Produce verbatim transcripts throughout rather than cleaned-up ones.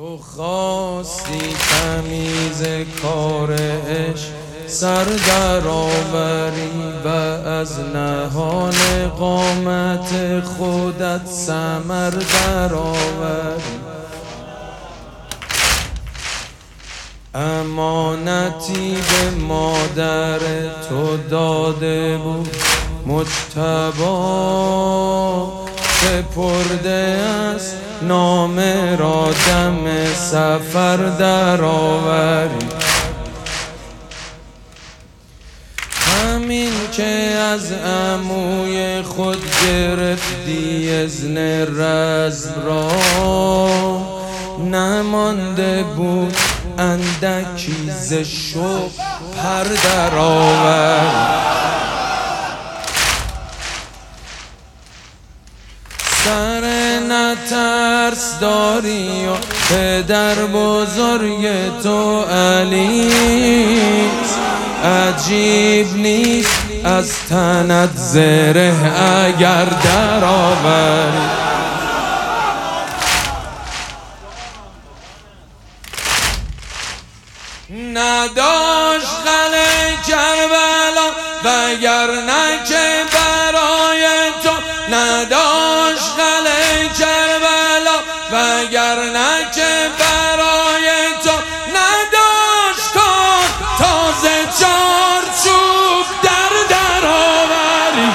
تو خواستی تمیز کار عشق سر در آوری و از نهان قامت خودت ثمر در آوری. امانتی به مادر تو داده بود مجتبی، سپرده است نامه را دم سفر در آوری. همین که از عموی خود گرفتی اذن رزم را، نمانده بود اندکی ز شوق پر در آوری. سر نترس داری و پدر بزرگ تو علیست، عجیب نیست از تنت زره اگر در آوری. نداشت غل کربلا وگرنه که برای تو، نداشت غل کربلا وگرنه که برای تو، نداشت کن تازه چارچوب در در آوری.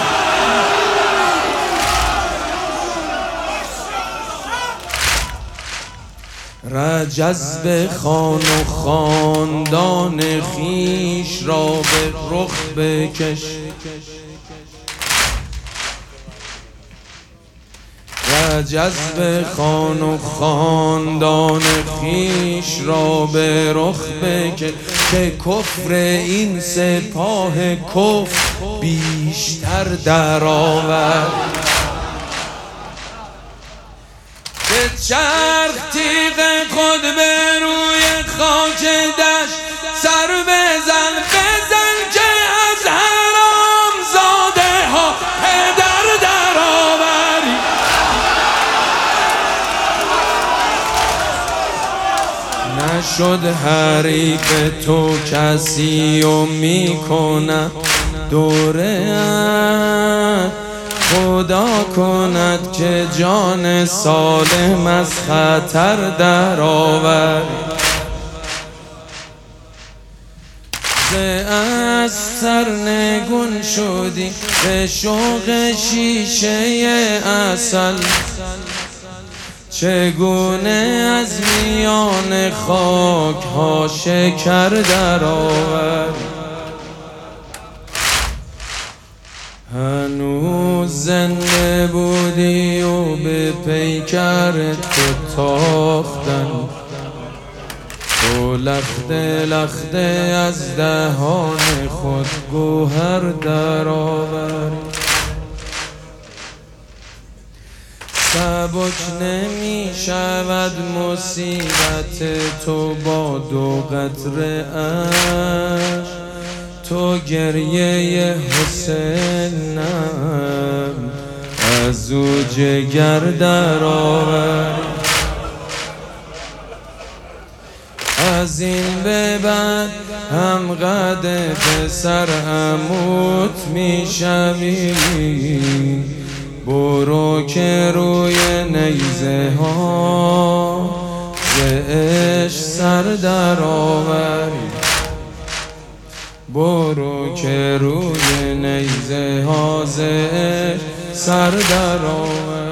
رجز خان و خاندان خیش را به رخ بکش، رجز خان و خاندان خیش را به رخ بکش، که کفر این سپاه کفر بیشتر در آورد. به چرخ تیغ خود به روی خاک دشت سر بزن، بزن که از حرام زاده ها پدر در آوری. نشد حریف تو کسی و میکنم دوره خدا کند که جان سالم از خطر در آوری. ز از سرنگون شدی به شوق شیشه عسل، چگونه از میان خاک ها شکر در آوری. هنوز زنده بودی و به پیکر تو تاختن، تو لخته لخته از دهان خود گوهر در آوری. سبک نمی شود مصیبت تو با دو قطره اشک، تو گریه حسینم از او جگر در آوری. از این به بعد هم قد پسر عموت می شوی، برو که روی نیزه ها ز عشق سر در آوری. برو که روی نیزه ها ز عشق سر در آوری.